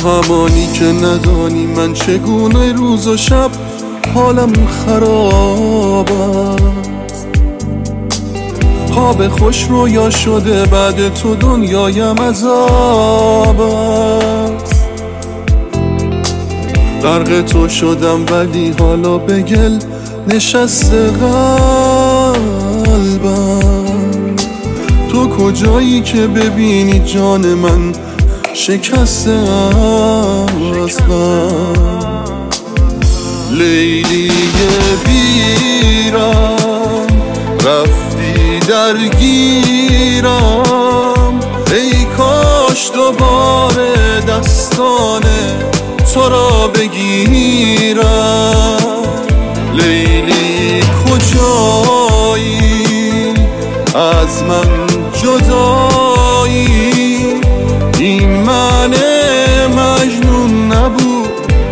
همانی که ندانی من چگونه روز و شب حالم خراب است. خواب خوش رویا شده بعد تو دنیایم عذاب است. غرق تو شدم ولی حالا به گل نشسته قلبم. تو کجایی که ببینی جان من شکسته از غم. لیلی بیرم رفتی درگیرم، ای کاش دوباره دستان تو را بگیرم. لیلی کجایی از من جدایی، این من مجنون نبود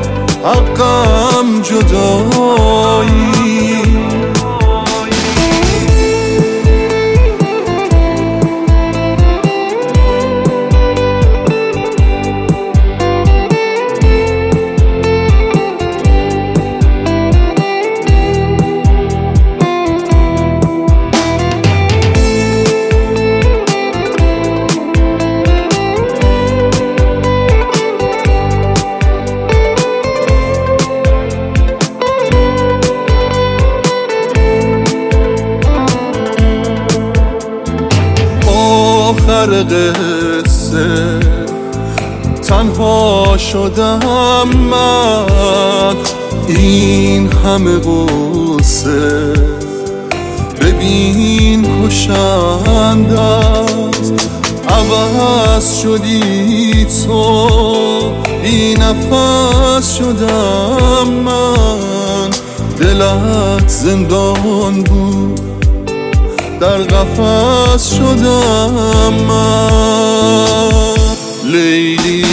حقم جدایی. آخر قصه تنها شدم من، این همه قصه ببین کشنده است. عوض شدی تو بی نفس شدم من، دلت زندان بود در قفس شدم من. لیلی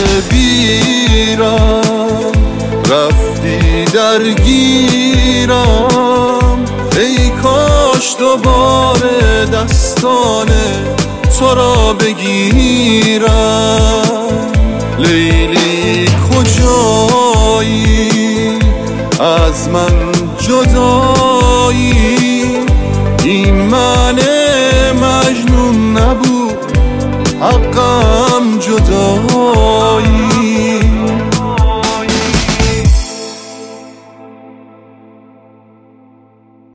بیرم رفتی درگیرم، ای کاش دوباره دستان تو را بگیرم. لیلی کجایی از من جدایی، این من مجنون نبود حقم جدا.